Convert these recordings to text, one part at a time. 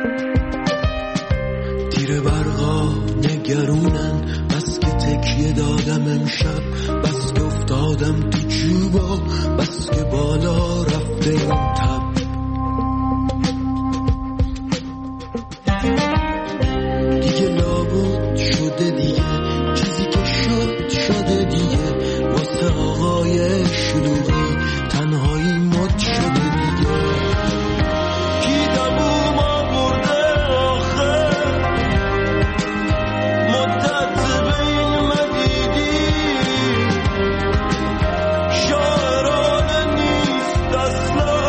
تیر برقا نگرونن، بس که تکیه دادم امشب، بس که افتادم تو چوبا، بس که بالا رفته این تب. دیگه لابد شده دیگه، چیزی که شد شده دیگه، واسه آقای شلوغی تنهایی مد شده دیگه. کی دبوم آورده آخه، مدت بین مدیدی، شاعرانه نیست اصلا،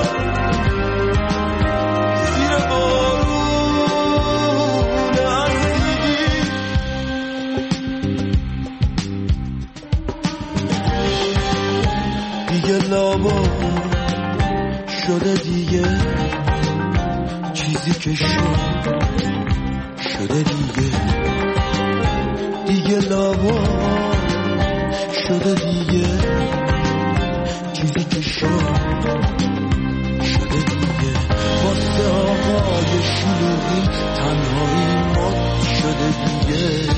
زیر بارون اسیدی. دیگه لابد شده دیگه، چیزی که شد شده دیگه. دیگه لابد شده دیگه، چیزی که شد شده دیگه. واسه آقای شلوغی تنهایی مد شده دیگه.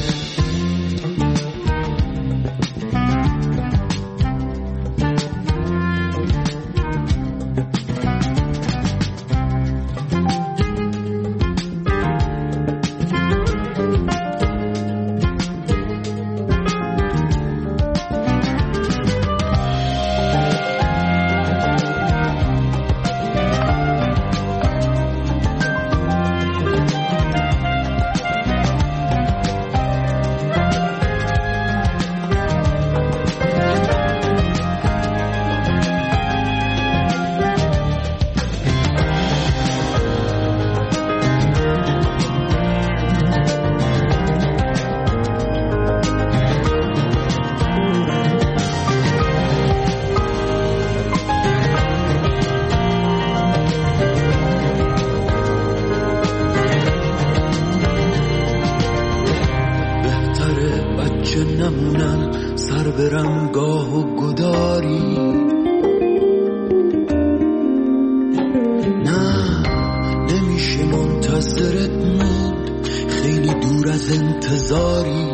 سر برم گاه و گداری، نه نمیشه منتظرت موند، خیلی دور از انتظاری.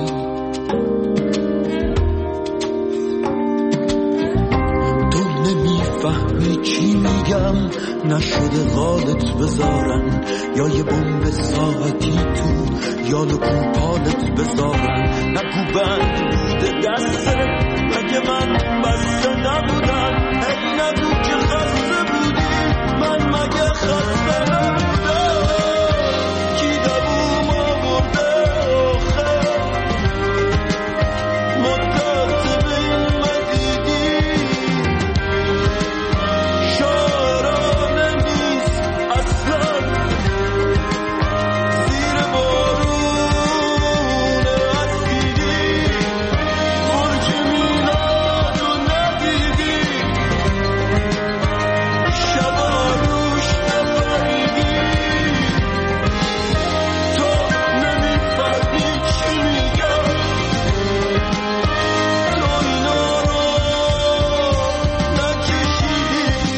تو نمیفهمی چی میگم، نشده قالت بذارن، یا یه بمب ساعتی تو یال کوپالت بذارن. نگو بند بوده دسته، مگه من بسته نبودم. ای نگو که خسته بودی، من مگه خسته نبودم. کی دبوم آورده آخه، مدت بین مدیدی، شاعرانه نیست اصلا، زیر بارون اسیدی. برج میلادو ندیدی، شبا روش نپریدی. تو نمیفهمی چی میگم، تو اینا رو نکشیدی.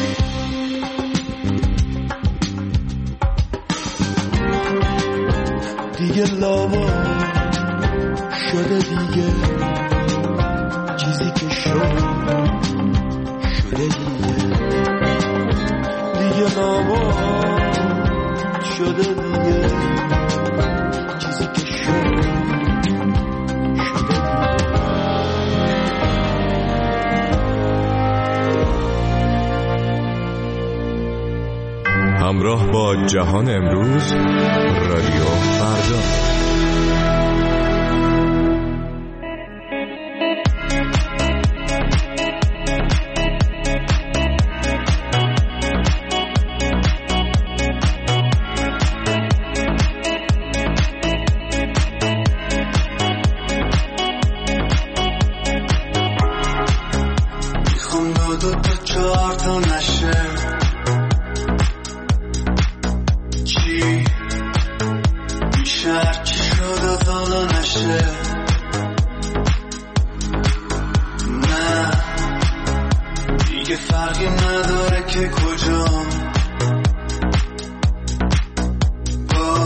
دیگه لابد شده دیگه، چیزی که شد شده دیگه. دیگه لابد شده دیگه، چیزی که شد شده دیگه. همراه با جهان امروز، رادیو فردا. میخوام دو تا چهار تا نشه، چی میشه هرچی شد از حالا نشه. نه دیگه فرقی نداره که کجام، با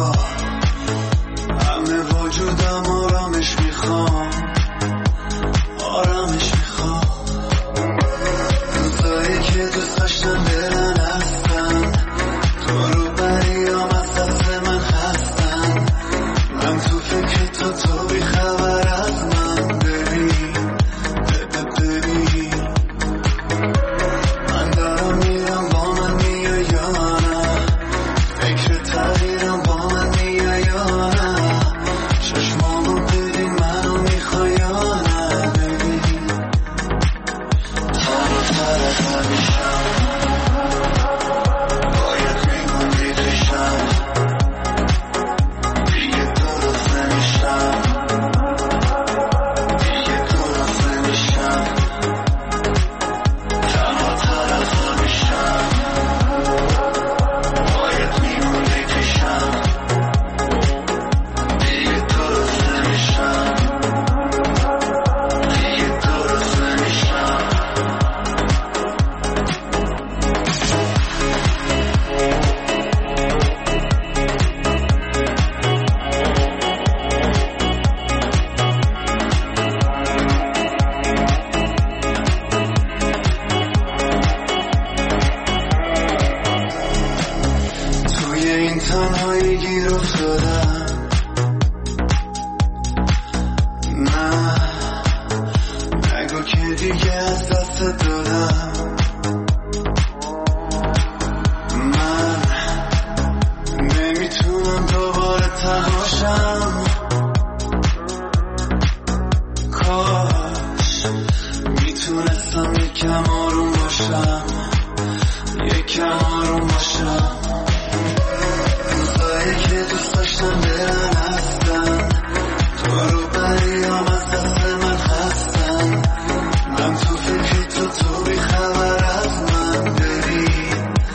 تنهایی گیر افتادم. نه نگو که دیگه از دست دادم. من نمیتونم دوباره تنهاشم. کاش میتونستم یکم آروم باشم، یکم آروم باشم. روزایی که دوست داشتم برن هستن، تو رو بریم از دست من هستن. من تو فکری تو بی خبر از من. بری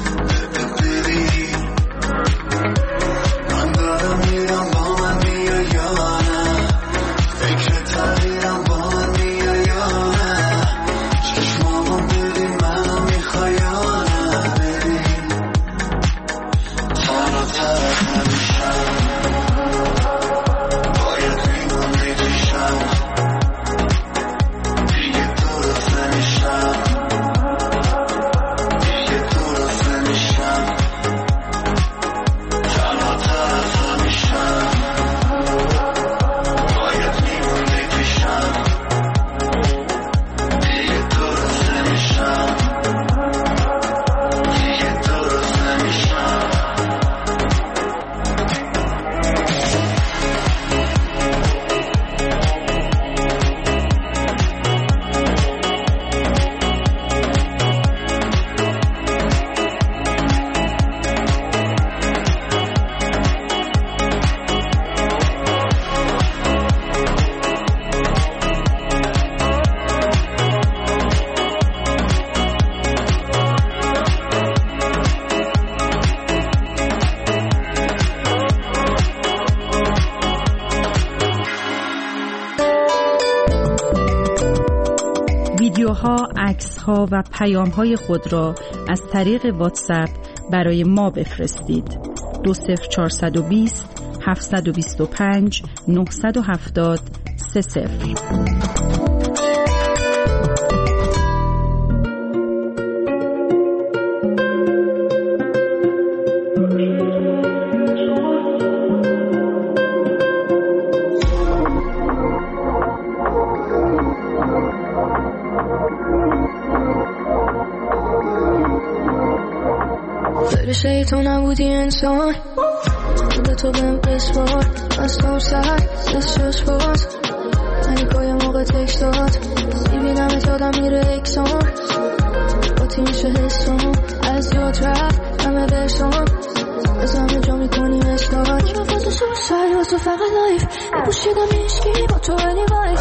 من دارم میرم با من بیا یا نه، فکر تغییرم با من بیا یا نه. چشمامون ببین منو میخوای یا نه. بری تنها طرف نمیشم، باید ریمون بکشم. دیگه درست نمیشم، دیگه درست نمیشم. تنها طرف نمیشم، باید ریمون بکشم. دیگه درست نمیشم، دیگه درست نمیشم. ویدیوها، عکس‌ها و پیام‌های خود را از طریق واتساپ برای ما بفرستید. 20420 725 970 30. فرشته تو نبودی انسان، به تو بهم بسپار. از تو سر دستش باز، علیکای موقع تکست داد. میبینم اتادم میره اکسان، با تیمش حسام. از یاد رفت همه برسان، از همه جا میکنیم اشتاک. با تو سوسای، با تو فقط لایف بپوشیدم ایشکی، با تو ولی وایف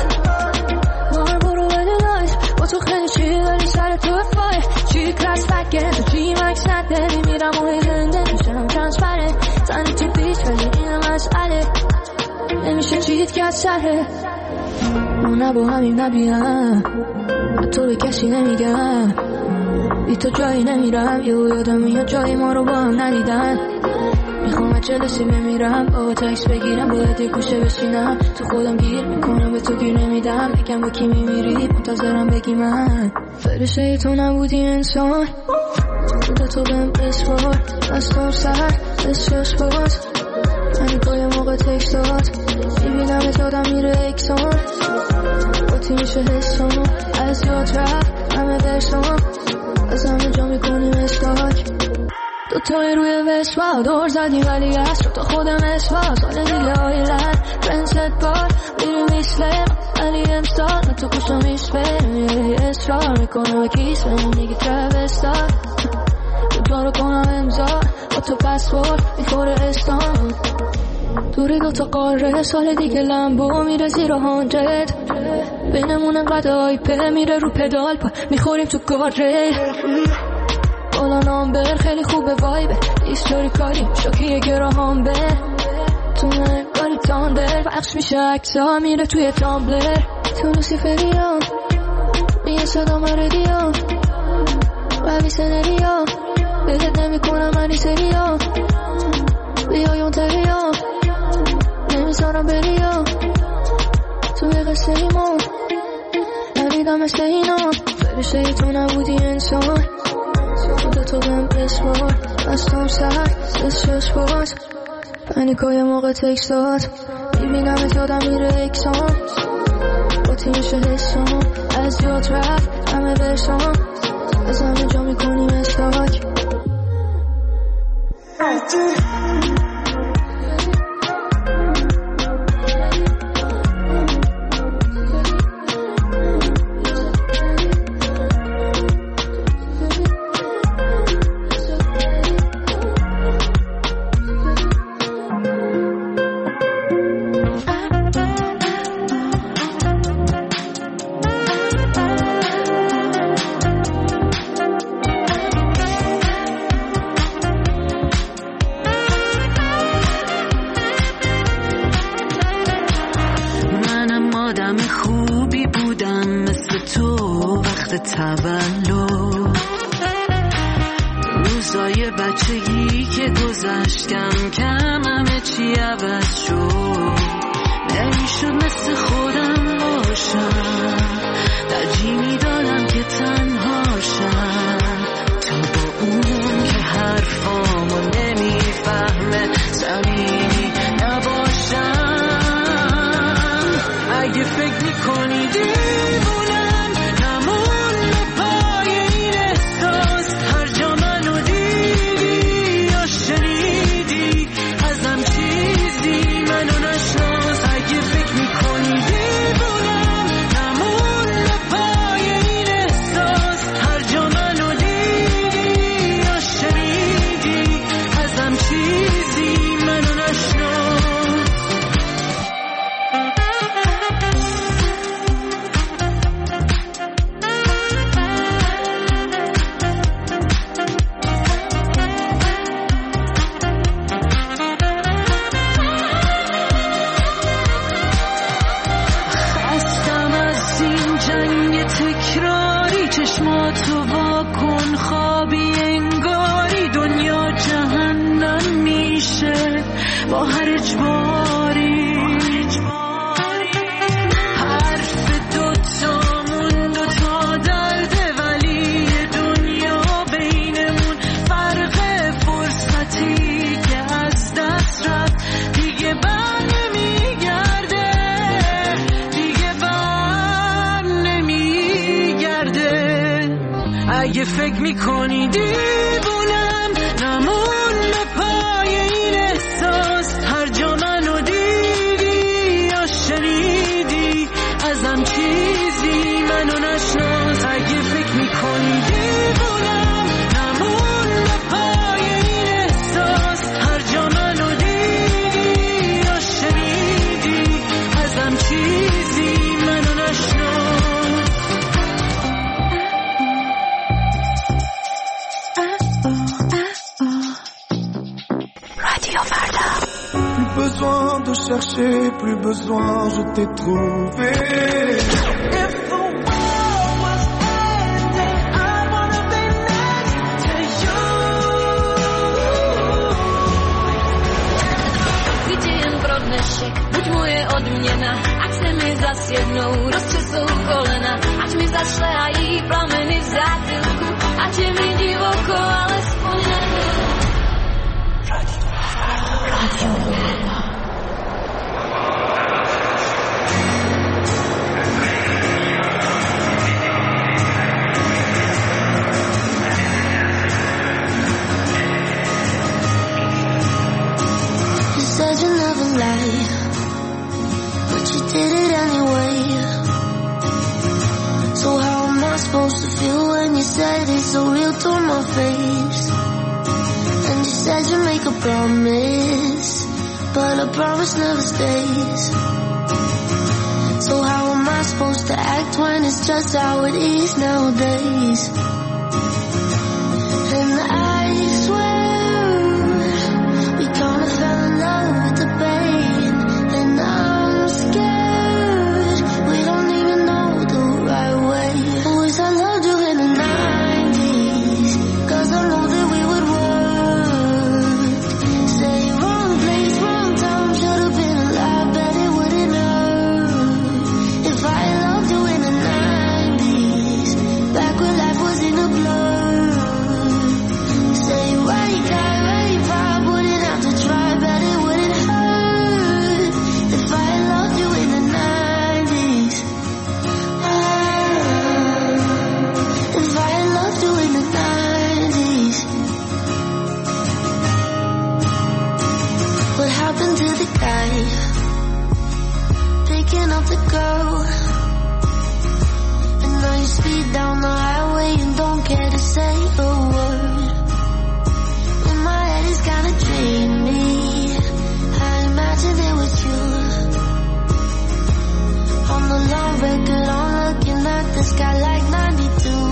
مار برو ولی لایف. با تو خیلی چی ولی سر تو فای. چی کلاس فکر تو چی مکس نداری. میرم و زنده میشم ترانسپرنت. زنی تو بیش ولی اینم مسئله، نمیشه چیت که از سره. ما نه با همیم نبیم، تو به کسی نمیگم. بی تو جایی نمیرم، یادم میاد جایی ما رو با هم ندیدن. میخوام از جلسی بمیرم، با تکس بگیرم، باید یه گوشه بشینم. تو خودم گیر میکنم، به تو گیر نمیدم. بگم با کی میمیری، منتظرم بگی من. فرشته تو نبودی انسان، به تو بهم بسپار. از تو سر دستش باز، علیکای موقع تکست داد. میبینم اتادم میره اکسان، با تیمش حسام. از یاد رفت همه درسام، از همه جا میکنیم اشتاک. دوتای روی وسوا دور زدیم ولی از رو تا خودم اسوا. سال دیگه آیلند فرنست بار میریم ایسلم، ولی امسال تو کشم ایسلم. اصرار میکنم و کیس بهم دیگه ترابستار. تو رو کنم امضا، با تو پسپورت میخوره استان. دوری دوتا قاره، سال دیگه لمبو میره زیر 100. بینمون انقدر آیپه میره رو پدال پا میخوریم تو گاره. بالا نامبر خیلی خوبه وایبه، ایستوری کاری شاکیه گراهام به. تو من کاری تاندر بخش میشه اکسا میره توی تامبلر. تو لوسیفریان میه صدا مردیان و بی سنریا. بهت نمی کنم منی سریا، بیایون تریا نمیذارم بریا. تو یه قصه ایمان نبیدم مثل اینا. فرشته تو نبودی انسان، خدا تو بهم بسپار. دستم سرد سش باز پنیکای موقع تکستات میبینم یادم میره اکسان با تیمش حسام از یاد رفت همه برسام از همه جا میکنیم استاک تولد روزای بچگی که گذشت کم همه چی عوض شد نمیشد مثل خودم باشم ترجیح میدادم که تنها شم تا با اون که حرفامو نمیفهمه صمیمی نباشم اگه فکر میکنی دیوونم با هر اجباری حرف دوتامون دوتا درده ولی دنیا بینمون فرق فرصتی که از دست رفت دیگه بر نمیگرده اگه فکر میکنی دیوونم نمون پای این احساس هر جا منو دیدی یا شنیدی ازم چیزی منو نشناس اگه فکر میکنی دیوونم نمون پای این احساس هر جا منو دیدی یا شنیدی ازم چیزی منو نشناس besoin de chercher, plus besoin, je t'ai trouvé. If the world was ending, I wanna be next to you. Gdzie jen brodnešek, buď moje odměna, ať se mi zas jednou rozčesou kolena, ať mi zašlehají plameny v zátylku, ať je mi divoko, alespoň said you never lie, but you did it anyway. So how am I supposed to feel when you said it so real to my face? And you said you make a promise, but a promise never stays. So how am I supposed to act when it's just how it is nowadays? And I swear we kinda fell in love with the pain. And I'm scared we don't even know the right way. Always I loved you in the 90s, 'cause I know that we would work. Say wrong place, wrong time, should've been alive, bet it wouldn't hurt. If I loved you in the 90s, back when life was in the the guy picking up the girl, and now you speed down the highway and don't care to say a word. In my head it's kinda dreamy, I imagined it was you. On the long record, I'm looking at the sky like 92.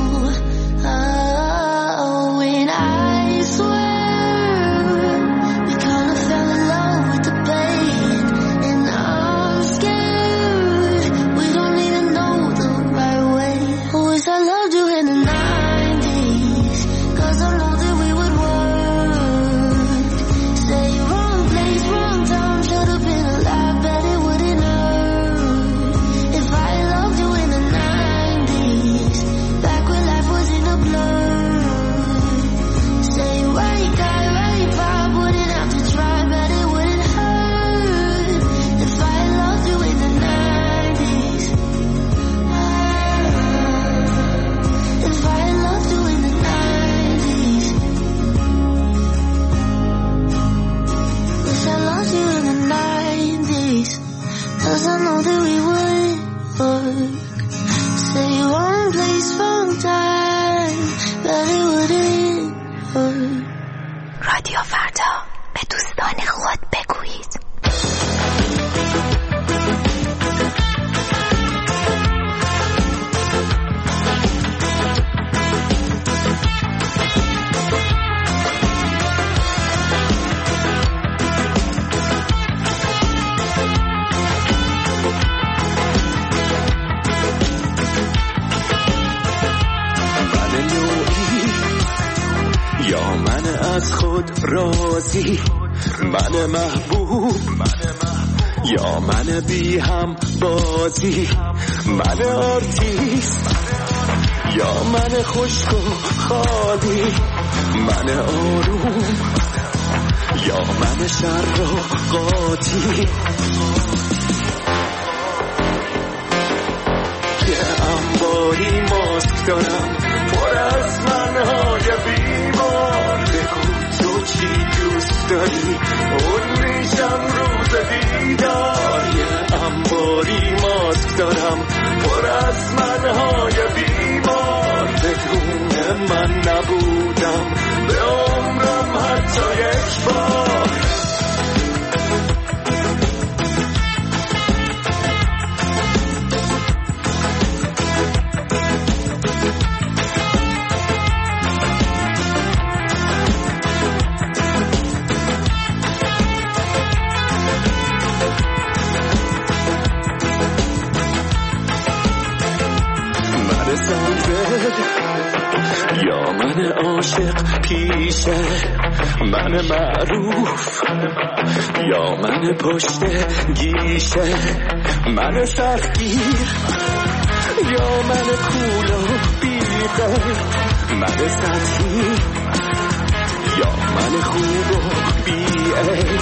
Oh, and I swear we kinda fell in love with the pain, and I'm scared we don't even know the right way. Oh, wish I loved you in the 90s, 'cause I know that we would work. Say wrong place, wrong time, should've been alive, bet it wouldn't hurt. If I loved you in the 90s, back when life was in a blur. Say right guy, right vibe, wouldn't have to try, bet it wouldn't hurt. If I loved you in the 90s, if I loved you in the 90s, wish I loved you in the 90s, 'cause I know that we would work. Say wrong place, wrong time, but it wouldn't hurt. رادیو فردا، به دوستان خود بگویید. یا من از خود راضی، من محبوب، یا من بی هم بازی، من آرتیست، یا من خشک و خالی، من آروم، یا من شر و قاطی. یه انباری ماسک دارم پر از منهای بیمار، بگو تو چی دوست داری، اون میشم روز دیدار. یه انباری ماسک دارم پر از منهای بیمار، بدون من نبودم به عمرم حتی یک بار. یا من عاشق پیشه، من معروف، یا من پشت گیشه، من سختگیر، یا من کول و بیغه، من سطحی، یا من خوب و بیعیب.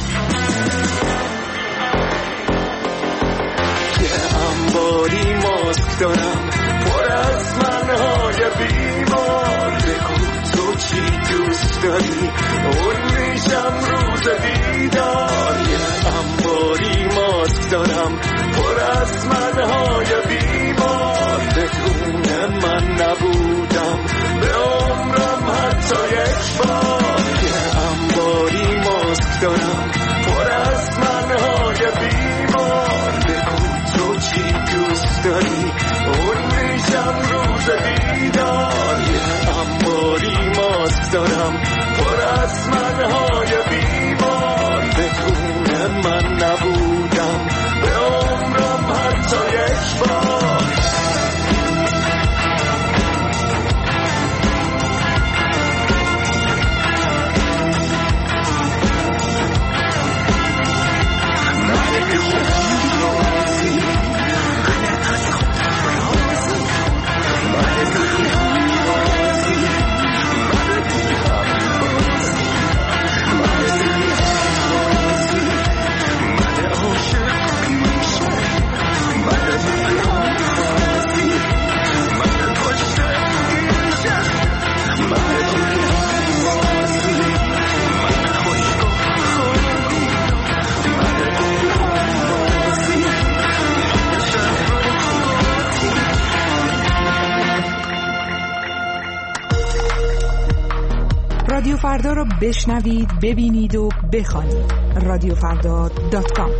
یه انباری ماسک دارم پر از منهای بیمار، بگو تو چی دوست داری، اون میشم روز دیدار. یه انباری ماسک دارم پر از منهای بیمار، بدون من نبودم به عمرم حتی یک بار. یه انباری ماسک دارم پر از منهای بیمار، بگو تو چی دوست داری، اون میشم روز دیدار. یه انباری ماسک دارم پر از منهای بیمار، بدون من نبودم به عمرم حتی یک بار. فردا را بشنوید، ببینید و بخوانید. رادیوفردا.com.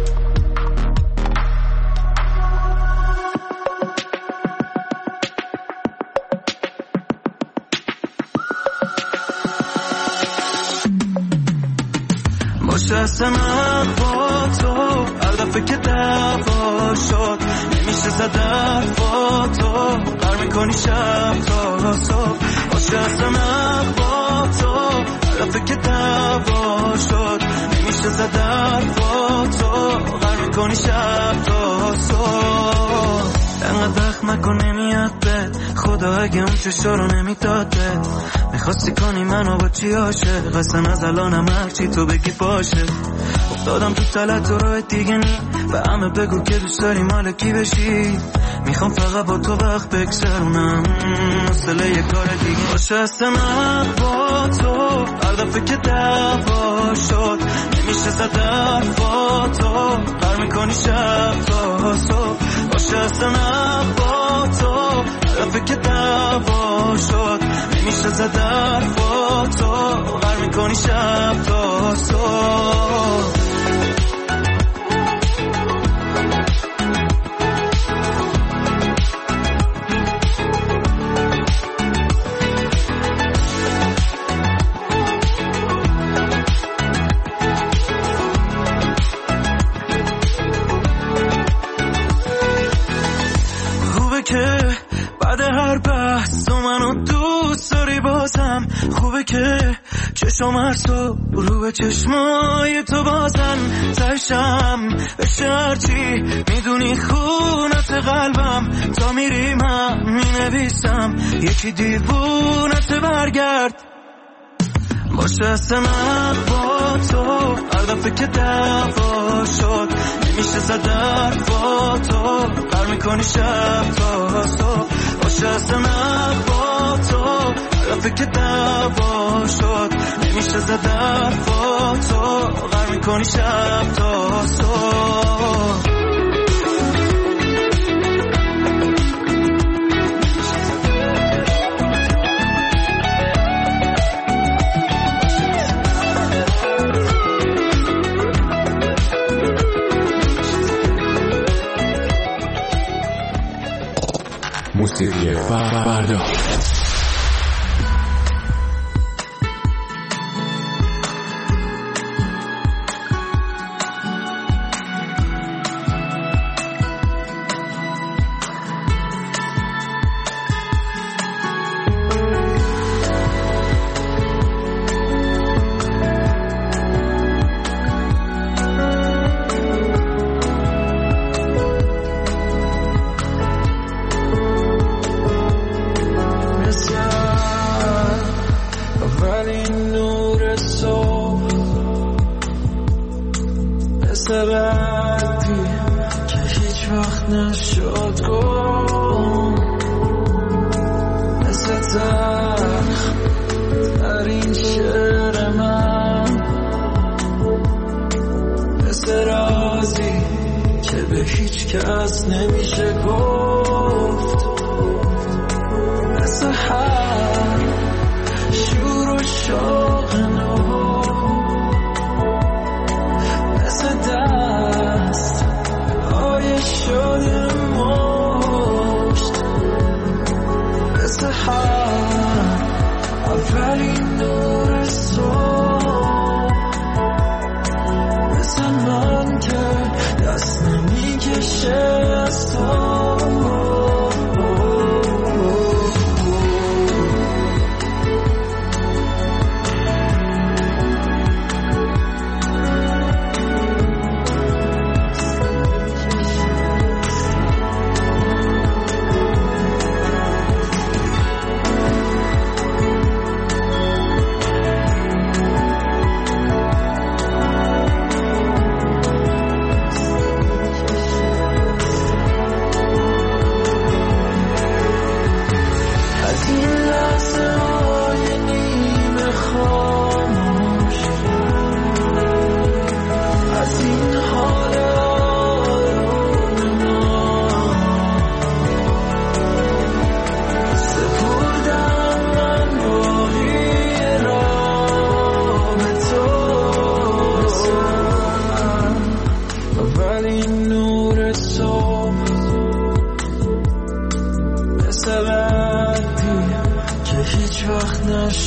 مشستم با تو هر دفعه که دعوا شد، نمیشه زد حرفا تو قر میکنی شب تا صبح. مشستم با تو هر دفعه که دعوا شد، نمیشه زد حرفا تو قر میکنی شب تا صبح. انقدر وقت مکن نمیاد بد، خدا اگه اون چشا رو نمیداد بد، میخواستی کنی منو با چی عاشق، اصلا از الانم هرچی تو بگی باشه. افتادم تو تلت و راه دیگه نی، به همه بگو که دوست داری مال کی بشی، میخوام فقط با تو وقت بگذرونم، حوصله یه کار دیگه باشه. هستم با تو هر دفعه که دعوا شد، نمیشه زد حرفا تو قر میکنی شب تا صبح. باشه هستم با تو هر دفعه که دعوا شد، نمیشه زد حرفا تو قر میکنی شب تا صبح. که بعد هر بحث تو منو دوست داری بازم، خوبه که چشم هر صبح رو به چشمای تو بازن، تشم بشه هرچی میدونی خونت قلبم، تا میریم هم مینویسم یکی دیوونت برگرد. باشه هستم با تو هر دفعه که دعوا شد، نمیشه زد حرفا تو قر میکنی شب تا صبح. باشه هستم با تو هر دفعه که دعوا شد، نمیشه زد حرفا تو قر میکنی شب تا صبح. موسیقی فردا.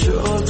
شد